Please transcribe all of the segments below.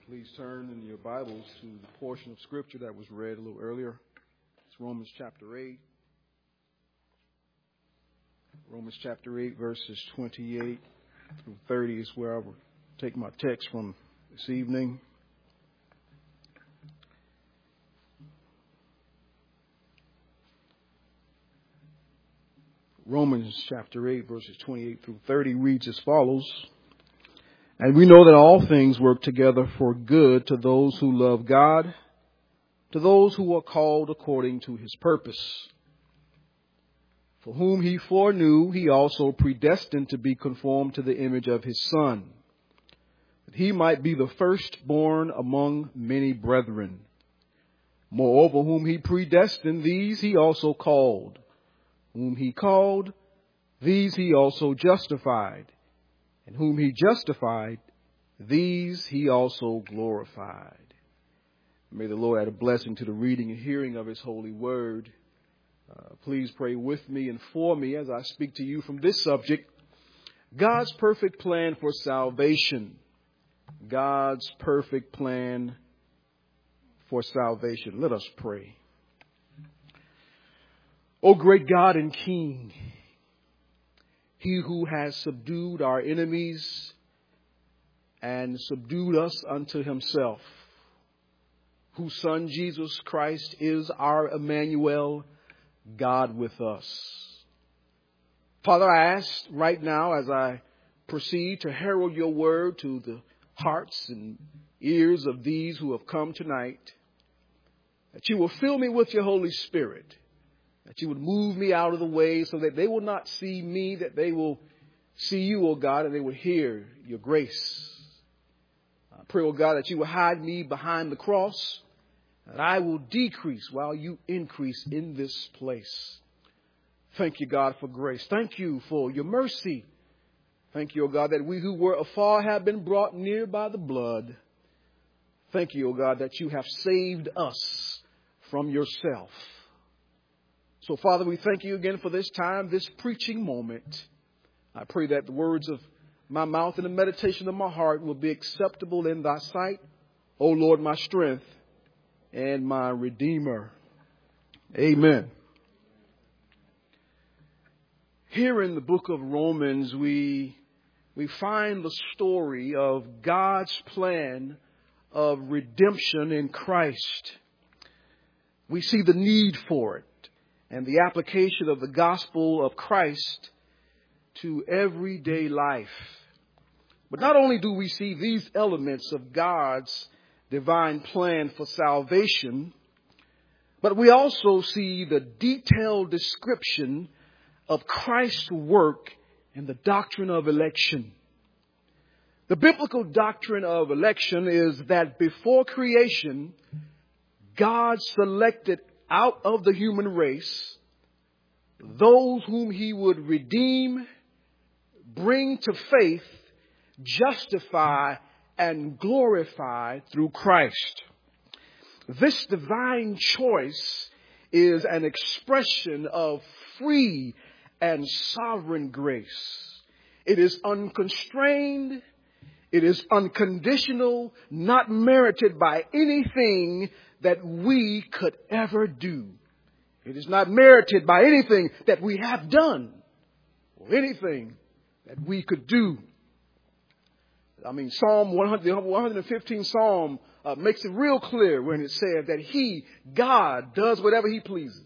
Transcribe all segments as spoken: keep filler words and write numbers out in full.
Please turn in your Bibles to the portion of Scripture that was read a little earlier. It's Romans chapter eight. Romans chapter eight, verses twenty-eight through thirty is where I will take my text from this evening. Romans chapter eight, verses twenty-eight through thirty reads as follows. And we know that all things work together for good to those who love God, to those who are called according to his purpose. For whom he foreknew, he also predestined to be conformed to the image of his Son, that he might be the firstborn among many brethren. Moreover, whom he predestined, these he also called. Whom he called, these he also justified. And whom he justified, these he also glorified. May the Lord add a blessing to the reading and hearing of his holy word. Uh, please pray with me and for me as I speak to you from this subject, God's perfect plan for salvation. God's perfect plan for salvation. Let us pray. O great God and King, he who has subdued our enemies and subdued us unto himself, whose Son Jesus Christ is our Emmanuel, God with us. Father, I ask right now as I proceed to herald your word to the hearts and ears of these who have come tonight, that you will fill me with your Holy Spirit. That you would move me out of the way so that they will not see me, that they will see you, O God, and they will hear your grace. I pray, O God, that you will hide me behind the cross, that I will decrease while you increase in this place. Thank you, God, for grace. Thank you for your mercy. Thank you, O God, that we who were afar have been brought near by the blood. Thank you, O God, that you have saved us from yourself. So, Father, we thank you again for this time, this preaching moment. I pray that the words of my mouth and the meditation of my heart will be acceptable in thy sight, O Lord, my strength and my Redeemer. Amen. Here in the book of Romans, we, we find the story of God's plan of redemption in Christ. We see the need for it and the application of the gospel of Christ to everyday life. But not only do we see these elements of God's divine plan for salvation, but we also see the detailed description of Christ's work and the doctrine of election. The biblical doctrine of election is that before creation, God selected out of the human race those whom he would redeem, bring to faith, justify, and glorify through Christ. This divine choice is an expression of free and sovereign grace. It is unconstrained. It is unconditional, not merited by anything that we could ever do. It is not merited by anything that we have done or anything that we could do. I mean, Psalm one hundred, one hundred fifteenth Psalm uh, makes it real clear when it says that he, God, does whatever he pleases.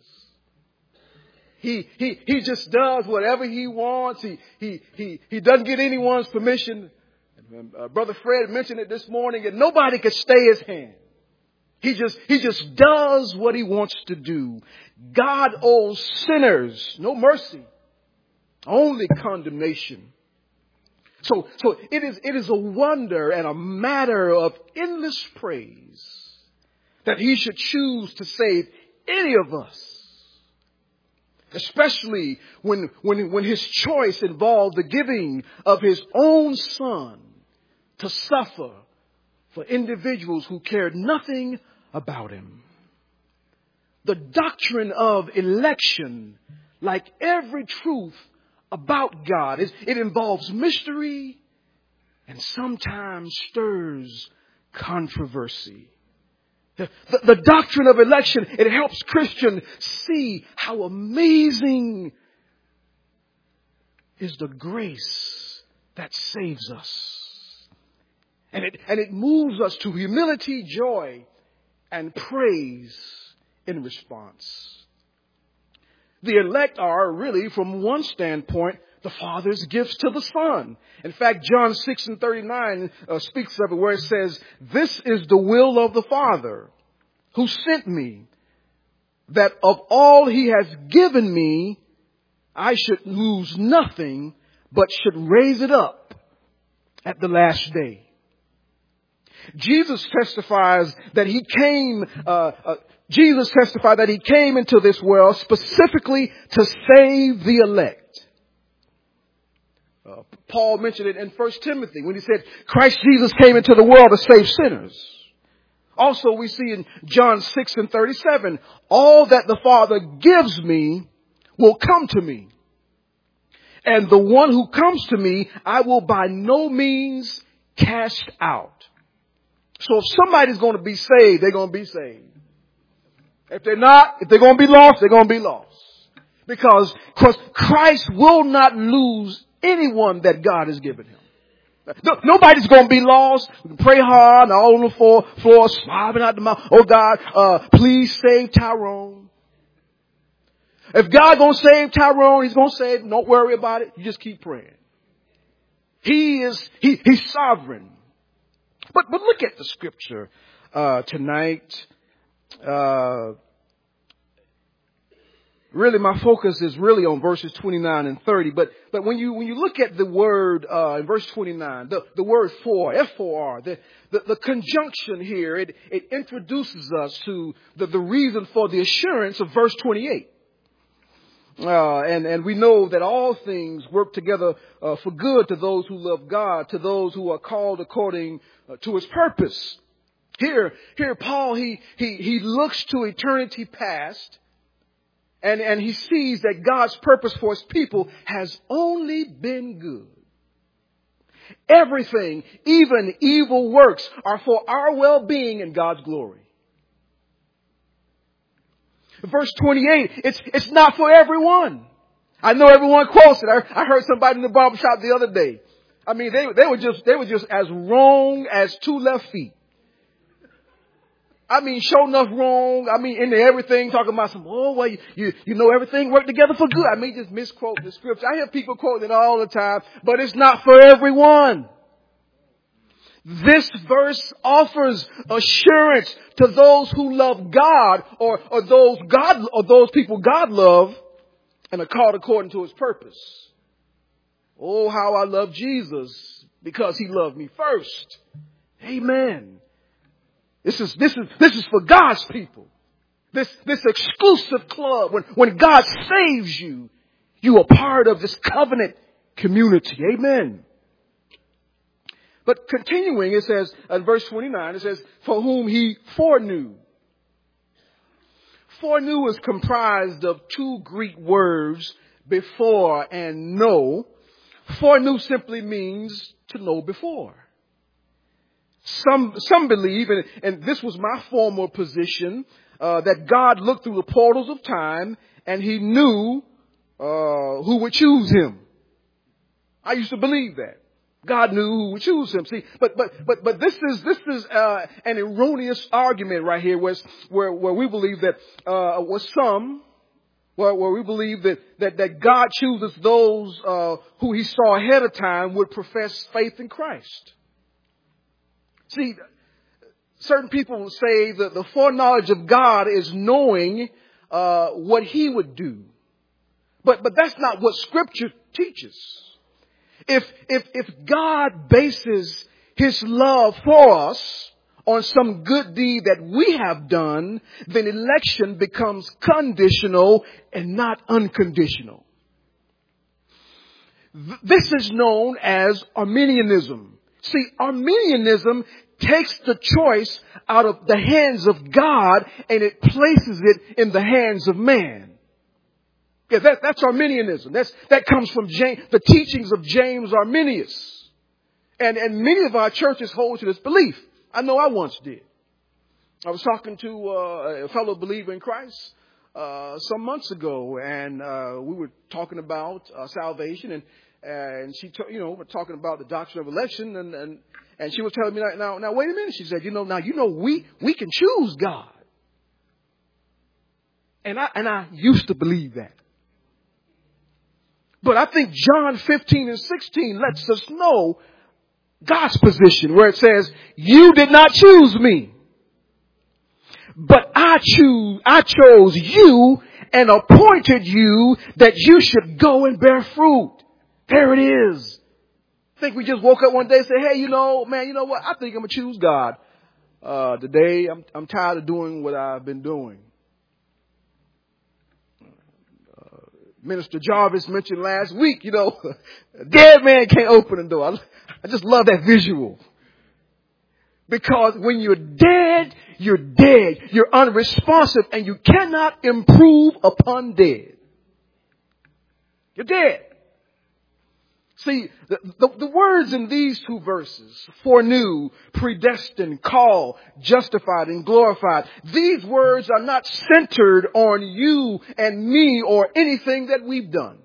He, he, he just does whatever he wants. He, he, he, he doesn't get anyone's permission. Uh, Brother Fred mentioned it this morning that nobody could stay his hand. He just, he just does what he wants to do. God owes sinners no mercy, only condemnation. So, so it is, it is a wonder and a matter of endless praise that he should choose to save any of us, especially when, when, when his choice involved the giving of his own Son to suffer for individuals who cared nothing about him. The doctrine of election, like every truth about God, is it involves mystery and sometimes stirs controversy. The, the, the doctrine of election, it helps Christians see how amazing is the grace that saves us. And it, and it moves us to humility, joy, and praise in response. The elect are really, from one standpoint, the Father's gifts to the Son. In fact, John six and thirty-nine uh, speaks of it where it says, "This is the will of the Father who sent me, that of all he has given me, I should lose nothing, but should raise it up at the last day." Jesus testifies that he came, uh, uh, Jesus testified that he came into this world specifically to save the elect. Uh, Paul mentioned it in First Timothy when he said, Christ Jesus came into the world to save sinners. Also, we see in John six and thirty-seven, all that the Father gives me will come to me. And the one who comes to me, I will by no means cast out. So if somebody's going to be saved, they're going to be saved. If they're not, if they're going to be lost, they're going to be lost. Because, because Christ will not lose anyone that God has given him. No, nobody's going to be lost. We can pray hard and all on the floor, floor slobbing out the mouth. Oh God, uh, please save Tyrone. If God going to save Tyrone, he's going to save him. Don't worry about it. You just keep praying. He is, he, he's sovereign. But, but look at the scripture, uh, tonight. Uh, Really, my focus is really on verses twenty-nine and thirty. But, but when you, when you look at the word, uh, in verse twenty-nine, the, the word for, F O R, the, the, the conjunction here, it, it introduces us to the, the reason for the assurance of verse twenty-eight. Uh, and, and we know that all things work together, uh, for good to those who love God, to those who are called according uh, to his purpose. Here, here, Paul, he, he, he looks to eternity past. And, and he sees that God's purpose for his people has only been good. Everything, even evil works, are for our well-being and God's glory. Verse twenty-eight, it's, it's not for everyone. I know everyone quotes it. I, I heard somebody in the barbershop the other day. I mean, they, they were just, they were just as wrong as two left feet. I mean, sure enough wrong. I mean, into everything, talking about some, oh, well, you, you, you know, everything worked together for good. I mean, just misquote the scripture. I hear people quoting it all the time, but it's not for everyone. This verse offers assurance to those who love God or, or those God, or those people God love and are called according to his purpose. Oh, how I love Jesus because he loved me first. Amen. This is, this is, this is for God's people. This, this exclusive club. When, when God saves you, you are part of this covenant community. Amen. But continuing, it says, at verse twenty-nine, it says, for whom he foreknew. Foreknew is comprised of two Greek words, before and know. Foreknew simply means to know before. Some, some believe, and, and this was my former position, uh, that God looked through the portals of time and he knew, uh, who would choose him. I used to believe that. God knew who would choose him. See, but, but, but, but this is, this is, uh, an erroneous argument right here where, where, where we believe that, uh, was some, where, where we believe that, that, that God chooses those, uh, who he saw ahead of time would profess faith in Christ. See, certain people will say that the foreknowledge of God is knowing uh, what he would do. But but that's not what Scripture teaches. If if if God bases his love for us on some good deed that we have done, then election becomes conditional and not unconditional. This is known as Arminianism. See, Arminianism takes the choice out of the hands of God and it places it in the hands of man. Yeah, that, that's Arminianism. That's, that comes from James, the teachings of James Arminius. And, and many of our churches hold to this belief. I know I once did. I was talking to uh, a fellow believer in Christ uh, some months ago, and uh, we were talking about uh, salvation, and and she, t- you know, we're talking about the doctrine of election, and and, and she was telling me, now, now, wait a minute. She said, you know, now, you know, we we can choose God, and I and I used to believe that. But I think John fifteen and sixteen lets us know God's position, where it says, you did not choose me, but I choose, I chose you and appointed you that you should go and bear fruit. There it is. I think we just woke up one day and said, hey, you know, man, you know what? I think I'm going to choose God. Uh, today, I'm, I'm tired of doing what I've been doing. Minister Jarvis mentioned last week, you know, a dead man can't open the door. I, I just love that visual. Because when you're dead, you're dead. You're unresponsive and you cannot improve upon dead. You're dead. See, the, the, the words in these two verses, foreknew, predestined, called, justified, and glorified, these words are not centered on you and me or anything that we've done.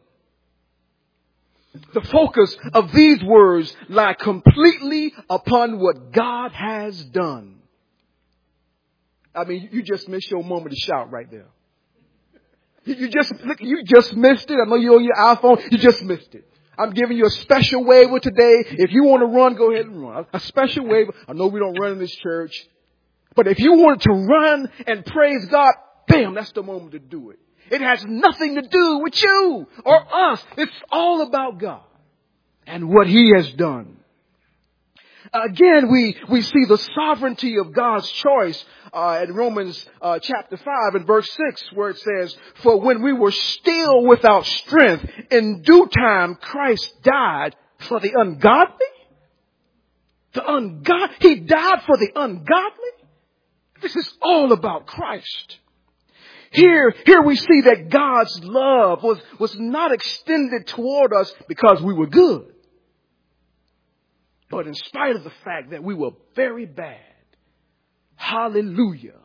The focus of these words lie completely upon what God has done. I mean, you just missed your moment to shout right there. You, you just, look, you just missed it. I know you're on your iPhone. You just missed it. I'm giving you a special waiver today. If you want to run, go ahead and run. A special waiver. I know we don't run in this church. But if you wanted to run and praise God, bam, that's the moment to do it. It has nothing to do with you or us. It's all about God and what He has done. Again, we, we see the sovereignty of God's choice uh, in Romans uh, chapter five and verse six, where it says, for when we were still without strength, in due time Christ died for the ungodly. The ungodly. He died for the ungodly. This is all about Christ. Here, here we see that God's love was, was not extended toward us because we were good, but in spite of the fact that we were very bad. Hallelujah.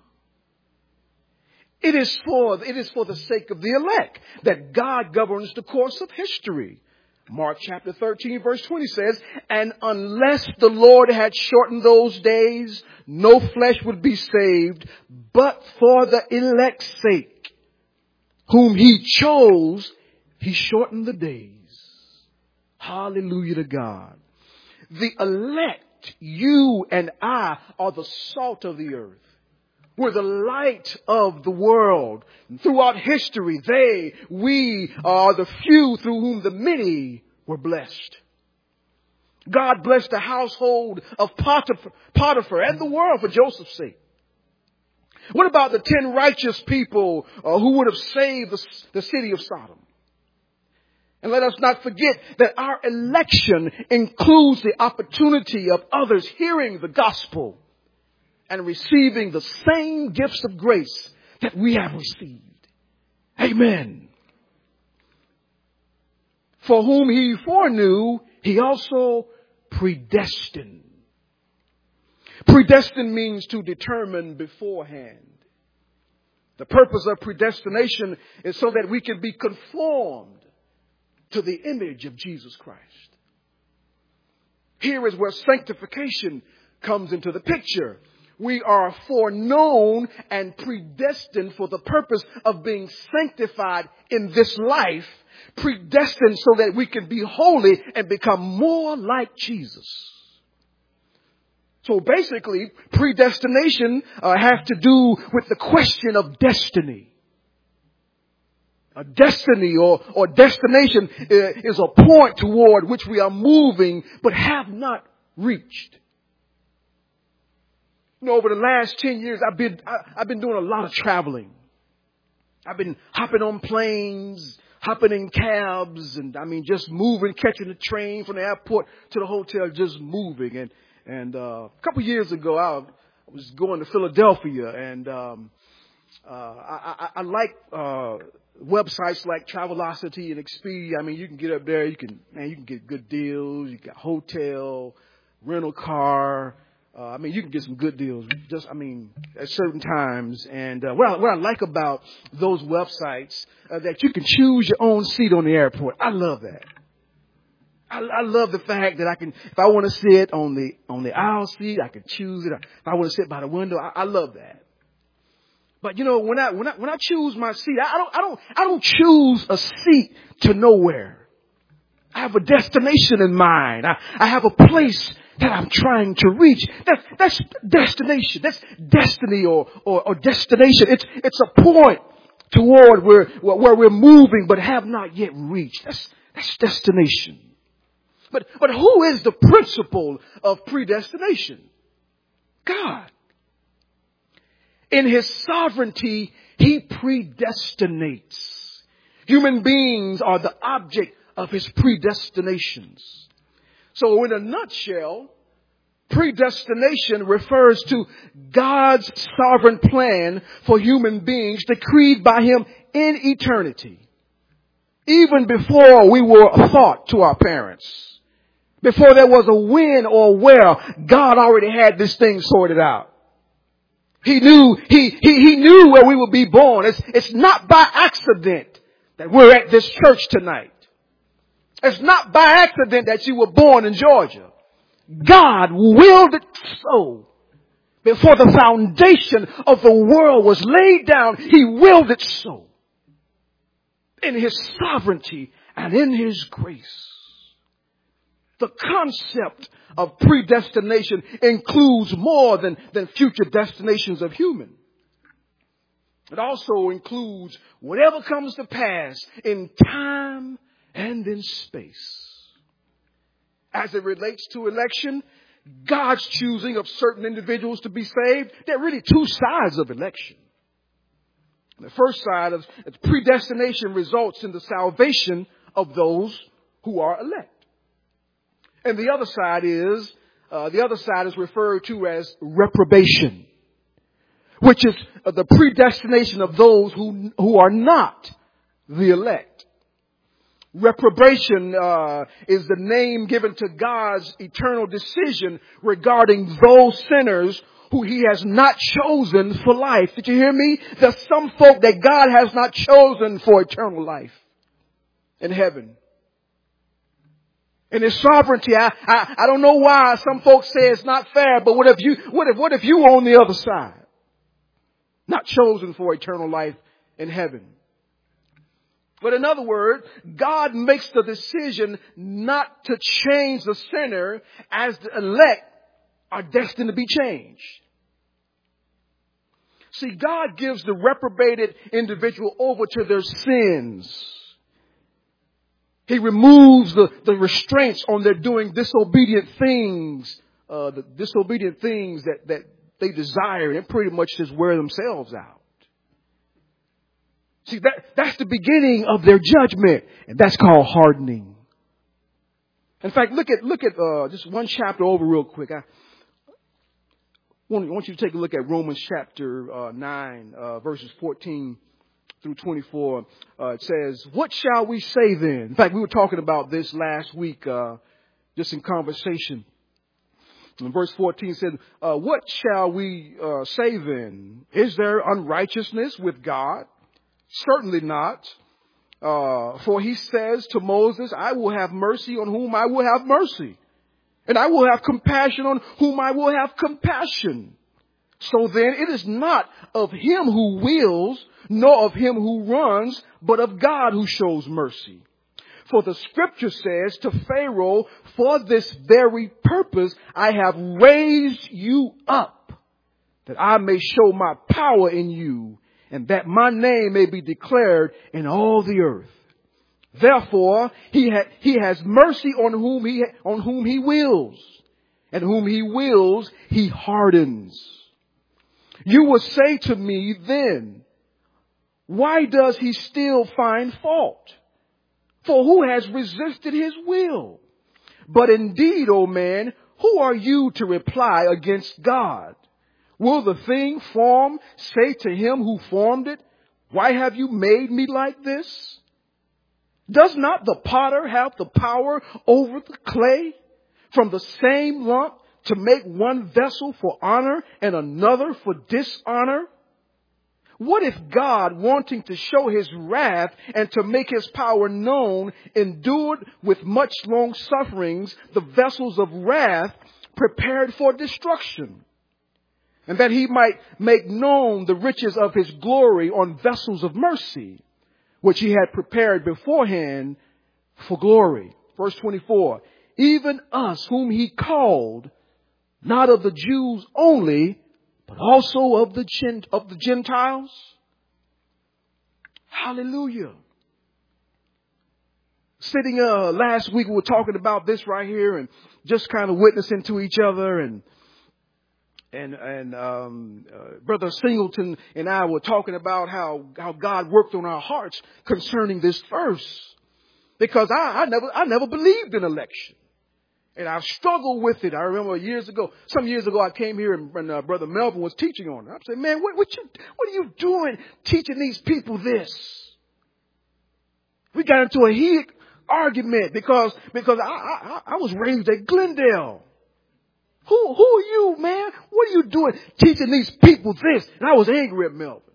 It is for, it is for the sake of the elect that God governs the course of history. Mark chapter thirteen verse twenty says, and unless the Lord had shortened those days, no flesh would be saved, but for the elect's sake, whom He chose, He shortened the days. Hallelujah to God. The elect, you and I, are the salt of the earth. We're the light of the world. Throughout history, they, we are the few through whom the many were blessed. God blessed the household of Potiphar, Potiphar and the world for Joseph's sake. What about the ten righteous people uh, who would have saved the, the city of Sodom? And let us not forget that our election includes the opportunity of others hearing the gospel and receiving the same gifts of grace that we have received. Amen. For whom He foreknew, He also predestined. Predestined means to determine beforehand. The purpose of predestination is so that we can be conformed to the image of Jesus Christ. Here is where sanctification comes into the picture. We are foreknown and predestined for the purpose of being sanctified in this life, predestined so that we can be holy and become more like Jesus. So basically, predestination uh, has to do with the question of destiny. A destiny or, or destination is a point toward which we are moving but have not reached. You know, over the last ten years, I've been, I, I've been doing a lot of traveling. I've been hopping on planes, hopping in cabs, and I mean, just moving, catching the train from the airport to the hotel, just moving. And, and, uh, a couple of years ago, I was going to Philadelphia, and, um, uh, I, I, I like, uh, websites like Travelocity and Expedia. I mean, you can get up there, you can, man, you can get good deals. You got hotel, rental car, Uh, I mean, you can get some good deals just, I mean, at certain times. And uh, what, I, what I like about those websites, uh, that you can choose your own seat on the airport. I love that. I, I love the fact that I can, if I want to sit on the on the aisle seat, I can choose it. If I want to sit by the window, I, I love that. But you know, when I when I when I choose my seat, I don't I don't I don't choose a seat to nowhere. I have a destination in mind. I, I have a place that I'm trying to reach. That's, that's destination. That's destiny or, or, or destination. It's, it's a point toward where, where we're moving but have not yet reached. That's, that's destination. But, but who is the principle of predestination? God. In his sovereignty, he predestinates. Human beings are the object of his predestinations. So in a nutshell, predestination refers to God's sovereign plan for human beings decreed by him in eternity. Even before we were a thought to our parents, before there was a when or where, God already had this thing sorted out. He knew, he, he, he knew where we would be born. It's, it's not by accident that we're at this church tonight. It's not by accident that you were born in Georgia. God willed it so. Before the foundation of the world was laid down, he willed it so. In his sovereignty and in his grace. The concept of predestination includes more than, than future destinations of human. It also includes whatever comes to pass in time and in space. As it relates to election, God's choosing of certain individuals to be saved, there are really two sides of election. The first side of predestination results in the salvation of those who are elect. And the other side is, uh, the other side is referred to as reprobation, which is uh, the predestination of those who, who are not the elect. Reprobation uh, is the name given to God's eternal decision regarding those sinners who he has not chosen for life. Did you hear me? There's some folk that God has not chosen for eternal life in heaven. In his sovereignty, I, I, I don't know why some folks say it's not fair, but what if you, what if, what if you on the other side? Not chosen for eternal life in heaven. But in other words, God makes the decision not to change the sinner as the elect are destined to be changed. See, God gives the reprobated individual over to their sins. He removes the, the restraints on their doing disobedient things, uh, the disobedient things that, that they desire, and pretty much just wear themselves out. See, that, that's the beginning of their judgment, and that's called hardening. In fact, look at, look at, uh, just one chapter over real quick. I want, I want you to take a look at Romans chapter, uh, nine, uh, verses fourteen through twenty-four. Uh, it says, what shall we say then? In fact, we were talking about this last week, uh, just in conversation. And verse fourteen said, uh, what shall we, uh, say then? Is there unrighteousness with God? Certainly not. Uh, for he says to Moses, I will have mercy on whom I will have mercy. And I will have compassion on whom I will have compassion. So then it is not of him who wills, nor of him who runs, but of God who shows mercy. For the scripture says to Pharaoh, for this very purpose I have raised you up, that I may show my power in you, and that my name may be declared in all the earth. Therefore, he, ha- he has mercy on whom he, ha- on whom he wills, and whom he wills, he hardens. You will say to me then, why does he still find fault? For who has resisted his will? But indeed, O man, who are you to reply against God? Will the thing formed say to him who formed it, why have you made me like this? Does not the potter have the power over the clay, from the same lump to make one vessel for honor and another for dishonor? What if God, wanting to show his wrath and to make his power known, endured with much long sufferings the vessels of wrath prepared for destruction, and that he might make known the riches of his glory on vessels of mercy, which he had prepared beforehand for glory? Verse twenty-four, even us whom he called, not of the Jews only, but also of the Gent- of the Gentiles. Hallelujah. Sitting uh, last week, we were talking about this right here and just kind of witnessing to each other. And and and um, uh, Brother Singleton and I were talking about how, how God worked on our hearts concerning this verse. Because I, I never I never believed in election. And I've struggled with it. I remember years ago, some years ago, I came here and, and uh, Brother Melvin was teaching on it. I said, man, what, what, you, what are you doing teaching these people this? We got into a heated argument because, because I, I, I was raised at Glendale. Who, who are you, man? What are you doing teaching these people this? And I was angry at Melvin.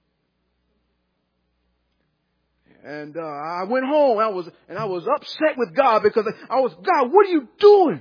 And uh, I went home. I was and I was upset with God because I was, God, what are you doing?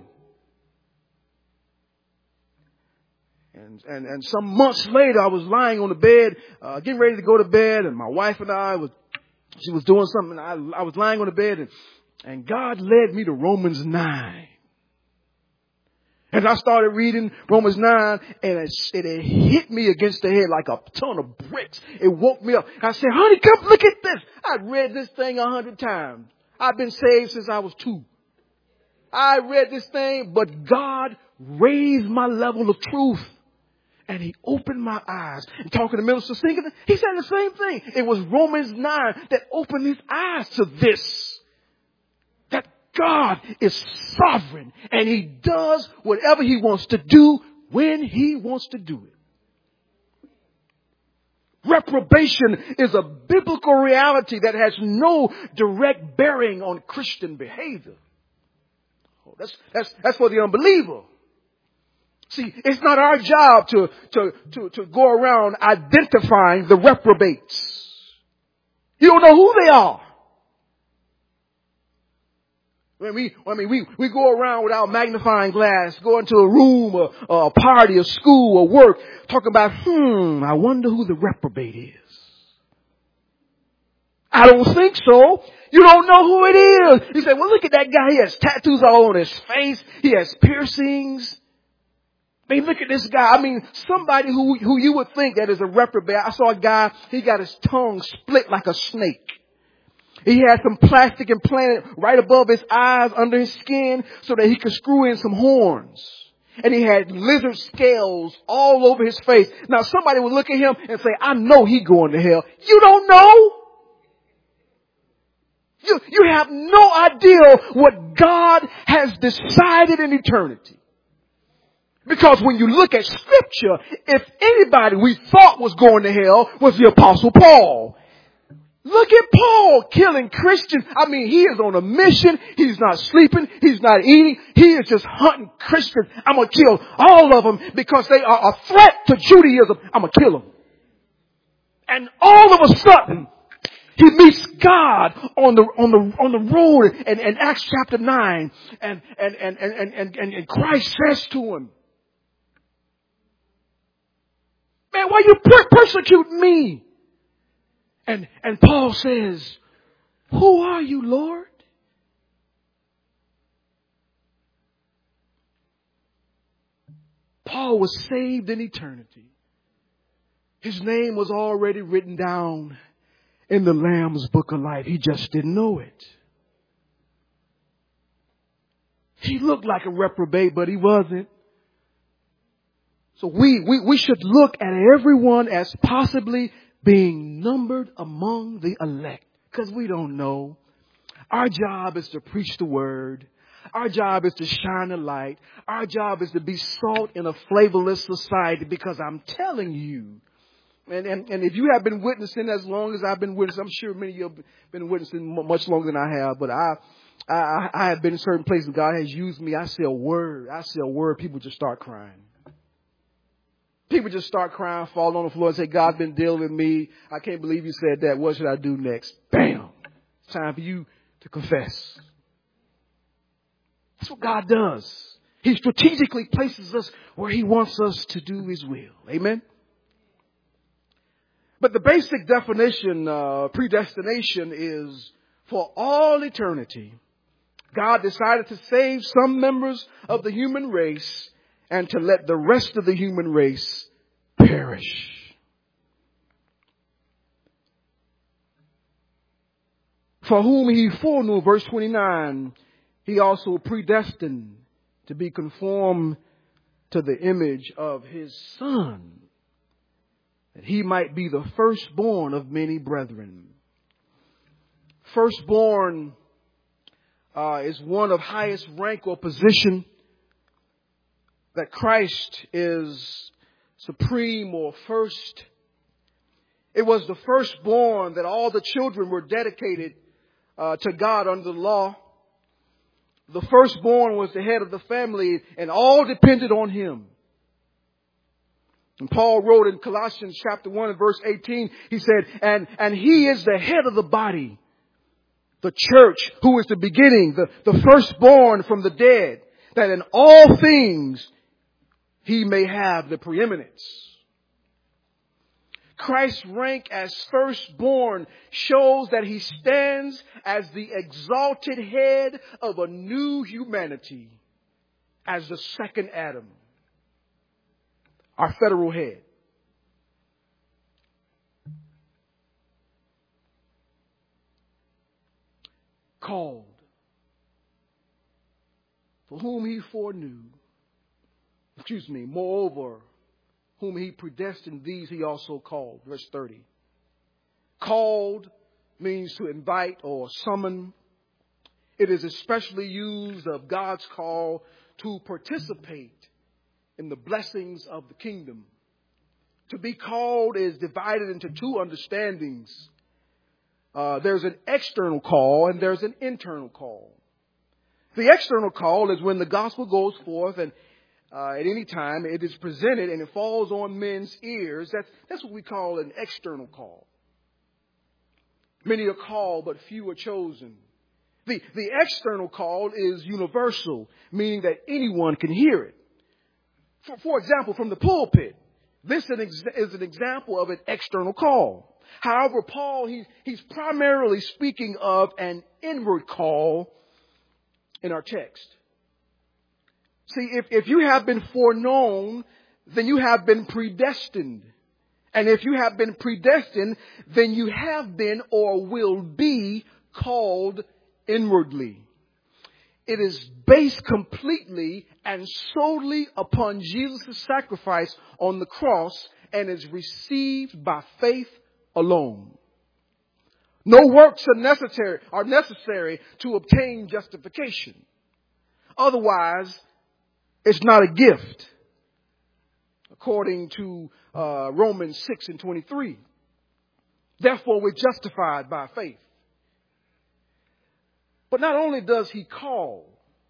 And and and some months later, I was lying on the bed, uh, getting ready to go to bed, and my wife and I was she was doing something. I I was lying on the bed, and and God led me to Romans nine. And I started reading Romans nine, and it, it hit me against the head like a ton of bricks. It woke me up. I said, honey, come look at this. I've read this thing a hundred times. I've been saved since I was two. I read this thing, but God raised my level of truth. And he opened my eyes. And talking to Minister Singleton, he said the same thing. It was Romans nine that opened his eyes to this. God is sovereign and he does whatever he wants to do when he wants to do it. Reprobation is a biblical reality that has no direct bearing on Christian behavior. Oh, that's, that's, that's for the unbeliever. See, it's not our job to, to, to, to go around identifying the reprobates. You don't know who they are. When we, I mean, we, we go around without magnifying glass, go into a room or, or a party or school or work, talking about, hmm, I wonder who the reprobate is. I don't think so. You don't know who it is. You say, well, look at that guy. He has tattoos all on his face. He has piercings. I mean, look at this guy. I mean, somebody who, who you would think that is a reprobate. I saw a guy, he got his tongue split like a snake. He had some plastic implanted right above his eyes under his skin so that he could screw in some horns. And he had lizard scales all over his face. Now somebody would look at him and say, I know he going to hell. You don't know. You, you have no idea what God has decided in eternity. Because when you look at scripture, if anybody we thought was going to hell was the Apostle Paul. Look at Paul killing Christians. I mean, he is on a mission. He's not sleeping. He's not eating. He is just hunting Christians. I'm going to kill all of them because they are a threat to Judaism. I'm going to kill them. And all of a sudden, he meets God on the, on the, on the road in, in Acts chapter nine. And, and, and, and, and, and, and Christ says to him, man, why you per- persecute me? And, and Paul says, who are you, Lord? Paul was saved in eternity. His name was already written down in the Lamb's Book of Life. He just didn't know it. He looked like a reprobate, but he wasn't. So we, we, we should look at everyone as possibly being numbered among the elect, because we don't know. Our job is to preach the word. Our job is to shine a light. Our job is to be salt in a flavorless society, because I'm telling you, and, and, and if you have been witnessing as long as I've been witnessing, I'm sure many of you have been witnessing much longer than I have, but I, I, I, I have been in certain places God has used me. I say a word. I say a word. People just start crying. People just start crying, fall on the floor and say, God's been dealing with me. I can't believe you said that. What should I do next? Bam. It's time for you to confess. That's what God does. He strategically places us where he wants us to do his will. Amen. But the basic definition of uh, predestination is for all eternity. God decided to save some members of the human race and to let the rest of the human race perish. For whom he foreknew, verse twenty-nine, he also predestined to be conformed to the image of his Son, that he might be the firstborn of many brethren. Firstborn uh, is one of highest rank or position, that Christ is supreme or first. It was the firstborn that all the children were dedicated uh, to God under the law. The firstborn was the head of the family, and all depended on him. And Paul wrote in Colossians chapter one and verse eighteen, he said, and, and he is the head of the body, the church, who is the beginning, the, the firstborn from the dead, that in all things he may have the preeminence. Christ's rank as firstborn shows that he stands as the exalted head of a new humanity, as the second Adam, our federal head. Called, for whom he foreknew, excuse me, moreover, whom he predestined, these he also called. Verse thirty. Called means to invite or summon. It is especially used of God's call to participate in the blessings of the kingdom. To be called is divided into two understandings. Uh, there's an external call and there's an internal call. The external call is when the gospel goes forth and Uh, at any time, it is presented and it falls on men's ears. That's, that's what we call an external call. Many are called, but few are chosen. The, the external call is universal, meaning that anyone can hear it. For, for example, from the pulpit, this is an example of an external call. However, Paul, he, he's primarily speaking of an inward call in our text. See, if, if you have been foreknown, then you have been predestined. And if you have been predestined, then you have been or will be called inwardly. It is based completely and solely upon Jesus' sacrifice on the cross and is received by faith alone. No works are necessary, are necessary to obtain justification. Otherwise, it's not a gift, according to uh, Romans six and twenty-three. Therefore, we're justified by faith. But not only does he call,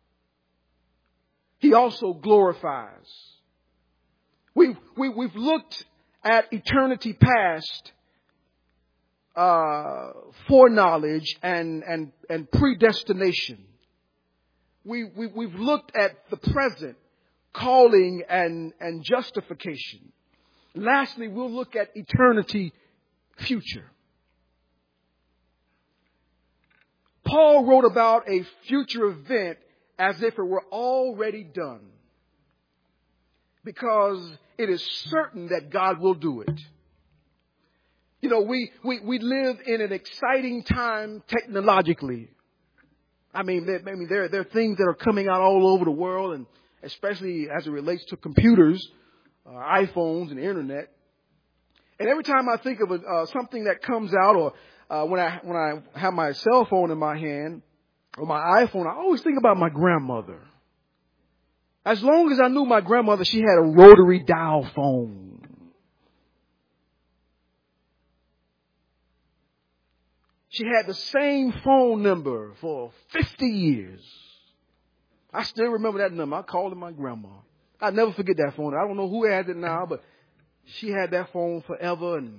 he also glorifies. We, we, we've looked at eternity past, uh, foreknowledge and, and, and predestination. We, we, we've looked at the present, calling and, and justification. Lastly, we'll look at eternity future. Paul wrote about a future event as if it were already done, because it is certain that God will do it. You know, we, we, we live in an exciting time technologically. I mean, there, I mean, there, there are things that are coming out all over the world, and especially as it relates to computers, uh, iPhones and the internet. And every time I think of a, uh, something that comes out, or uh, when I when I have my cell phone in my hand or my iPhone, I always think about my grandmother. As long as I knew my grandmother, she had a rotary dial phone. She had the same phone number for fifty years. I still remember that number. I called her my grandma. I'll never forget that phone. I don't know who has it now, but she had that phone forever. And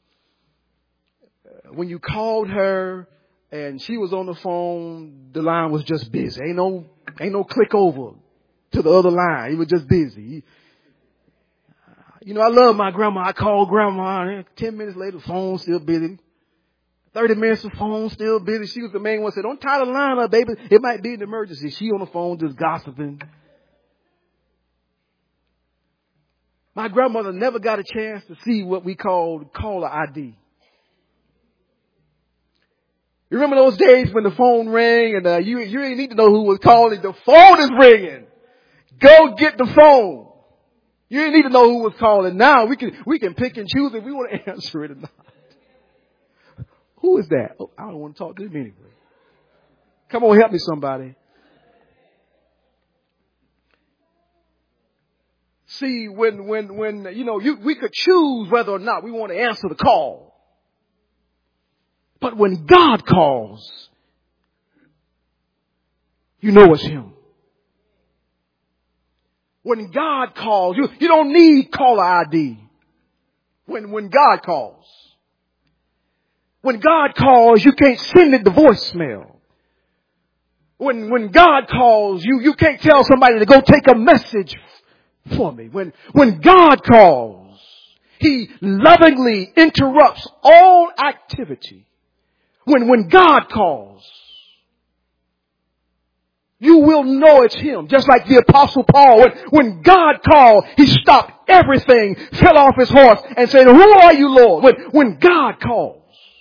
when you called her and she was on the phone, the line was just busy. Ain't no, ain't no click over to the other line. It was just busy. You know, I love my grandma. I called grandma, and ten minutes later, the phone still busy. thirty minutes, the phone still busy. She was the main one. Said, "Don't tie the line up, baby. It might be an emergency." She on the phone just gossiping. My grandmother never got a chance to see what we called caller I D. You remember those days when the phone rang and uh, you you didn't need to know who was calling. The phone is ringing. Go get the phone. You didn't need to know who was calling. Now we can we can pick and choose if we want to answer it or not. Who is that? Oh, I don't want to talk to him anyway. Come on, help me, somebody. See, when when when you know you we could choose whether or not we want to answer the call. But when God calls, you know it's Him. When God calls, you, you don't need caller I D. When, when God calls. When God calls, you can't send it to voicemail. When, when God calls, you, you can't tell somebody to go take a message for me. When, when God calls, He lovingly interrupts all activity. When, when God calls, you will know it's Him. Just like the Apostle Paul. When, when God called, he stopped everything, fell off his horse and said, "Who are you, Lord?" When, when God calls.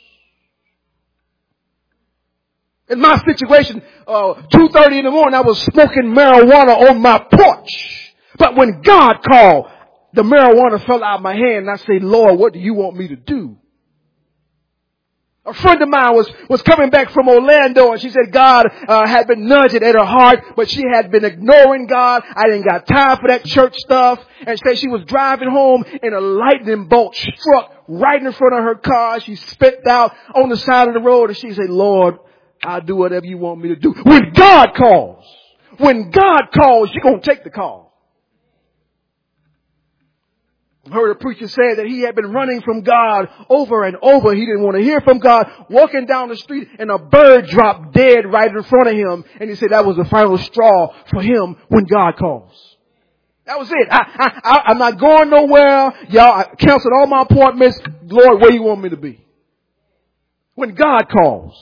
In my situation, uh, two thirty in the morning, I was smoking marijuana on my porch. But when God called, the marijuana fell out of my hand and I said, "Lord, what do you want me to do?" A friend of mine was, was coming back from Orlando, and she said God uh, had been nudging at her heart, but she had been ignoring God. I didn't got time for that church stuff. And said she was driving home and a lightning bolt struck right in front of her car. She spit out on the side of the road, and she said, "Lord, I'll do whatever you want me to do." When God calls, when God calls, you're going to take the call. I heard a preacher say that he had been running from God over and over. He didn't want to hear from God. Walking down the street and a bird dropped dead right in front of him. And he said that was the final straw for him when God calls. That was it. I, I, I, I'm not going nowhere. Y'all, I canceled all my appointments. Lord, where you want me to be? When God calls.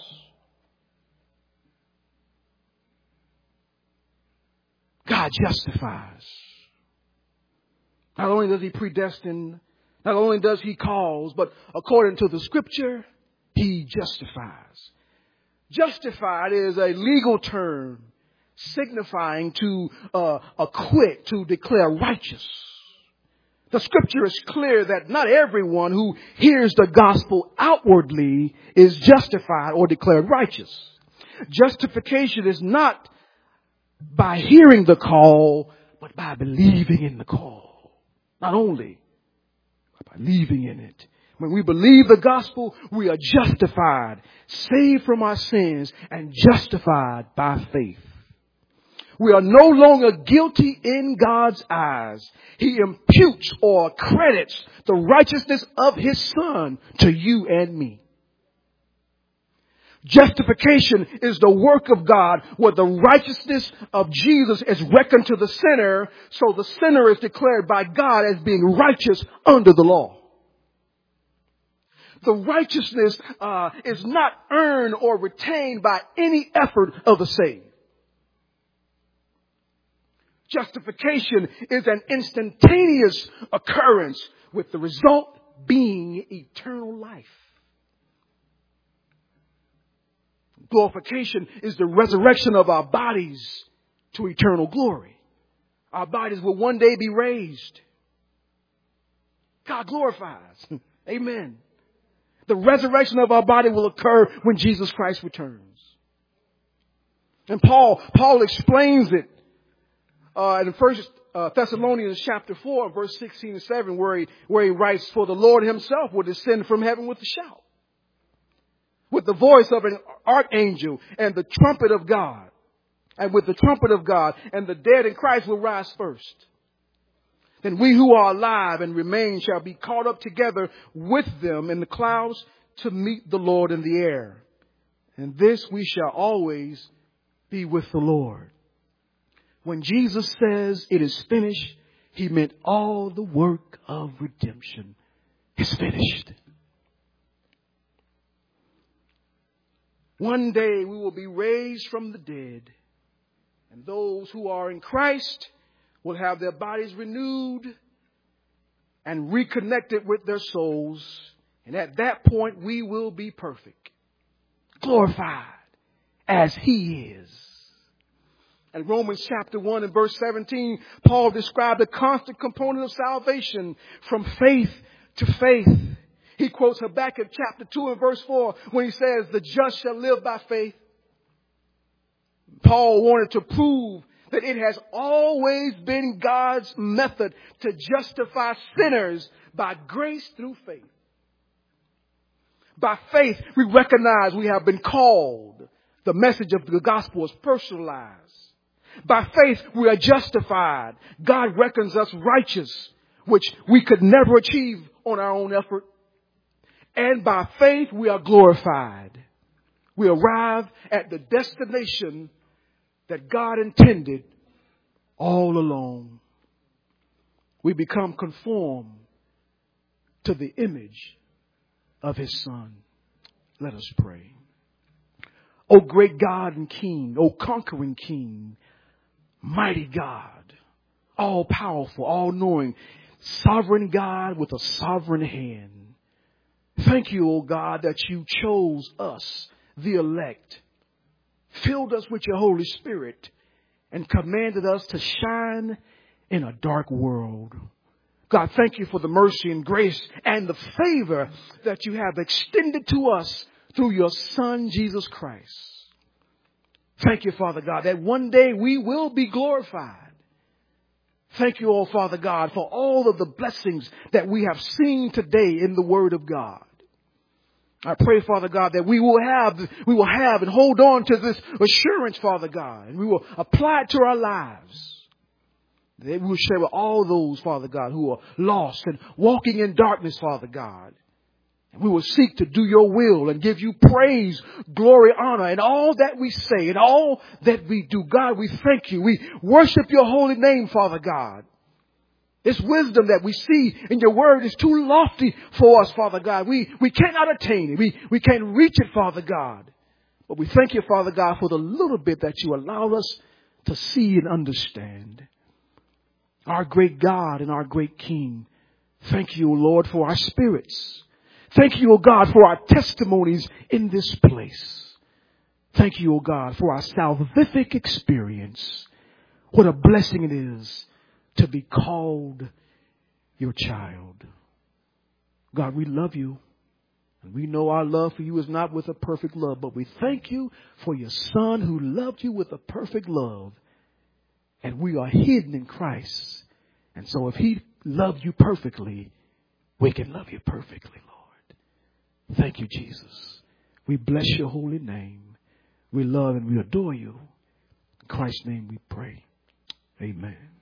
God justifies. Not only does He predestine, not only does He calls, but according to the Scripture, He justifies. Justified is a legal term signifying to uh, acquit, to declare righteous. The Scripture is clear that not everyone who hears the gospel outwardly is justified or declared righteous. Justification is not by hearing the call, but by believing in the call. Not only by believing in it. When we believe the gospel, we are justified, saved from our sins, and justified by faith. We are no longer guilty in God's eyes. He imputes or credits the righteousness of His Son to you and me. Justification is the work of God where the righteousness of Jesus is reckoned to the sinner, so the sinner is declared by God as being righteous under the law. The righteousness uh, is not earned or retained by any effort of the saved. Justification is an instantaneous occurrence with the result being eternal life. Glorification is the resurrection of our bodies to eternal glory. Our bodies will one day be raised. God glorifies. Amen. The resurrection of our body will occur when Jesus Christ returns. And Paul, Paul explains it uh, in First uh, Thessalonians chapter four, verse sixteen and seven, where he, where he writes, "For the Lord Himself will descend from heaven with a shout, with the voice of an archangel and the trumpet of God. And with the trumpet of God, and the dead in Christ will rise first. Then we who are alive and remain shall be caught up together with them in the clouds to meet the Lord in the air. And this we shall always be with the Lord. When Jesus says it is finished, he meant all the work of redemption is finished. One day we will be raised from the dead. And those who are in Christ will have their bodies renewed and reconnected with their souls. And at that point, we will be perfect, glorified as he is. In Romans chapter one and verse seventeen, Paul described a constant component of salvation from faith to faith. He quotes Habakkuk chapter two and verse four when he says, the just shall live by faith. Paul wanted to prove that it has always been God's method to justify sinners by grace through faith. By faith, we recognize we have been called. The message of the gospel is personalized. By faith, we are justified. God reckons us righteous, which we could never achieve on our own effort. And by faith, we are glorified. We arrive at the destination that God intended all along. We become conformed to the image of his Son. Let us pray. O great God and King, O conquering King, mighty God, all powerful, all knowing, sovereign God with a sovereign hand. Thank you, O God, that you chose us, the elect, filled us with your Holy Spirit, and commanded us to shine in a dark world. God, thank you for the mercy and grace and the favor that you have extended to us through your Son, Jesus Christ. Thank you, Father God, that one day we will be glorified. Thank you, oh Father God, for all of the blessings that we have seen today in the Word of God. I pray, Father God, that we will have, we will have and hold on to this assurance, Father God, and we will apply it to our lives. That we will share with all those, Father God, who are lost and walking in darkness, Father God. And we will seek to do your will and give you praise, glory, honor, and all that we say and all that we do. God, we thank you. We worship your holy name, Father God. This wisdom that we see in your word is too lofty for us, Father God. We, we cannot attain it. We, we can't reach it, Father God. But we thank you, Father God, for the little bit that you allow us to see and understand. Our great God and our great King, thank you, Lord, for our spirits. Thank you, O God, for our testimonies in this place. Thank you, O God, for our salvific experience. What a blessing it is to be called your child. God, we love you. And we know our love for you is not with a perfect love, but we thank you for your Son who loved you with a perfect love. And we are hidden in Christ. And so if he loved you perfectly, we can love you perfectly, Lord. Thank you, Jesus. We bless your holy name. We love and we adore you. In Christ's name we pray. Amen.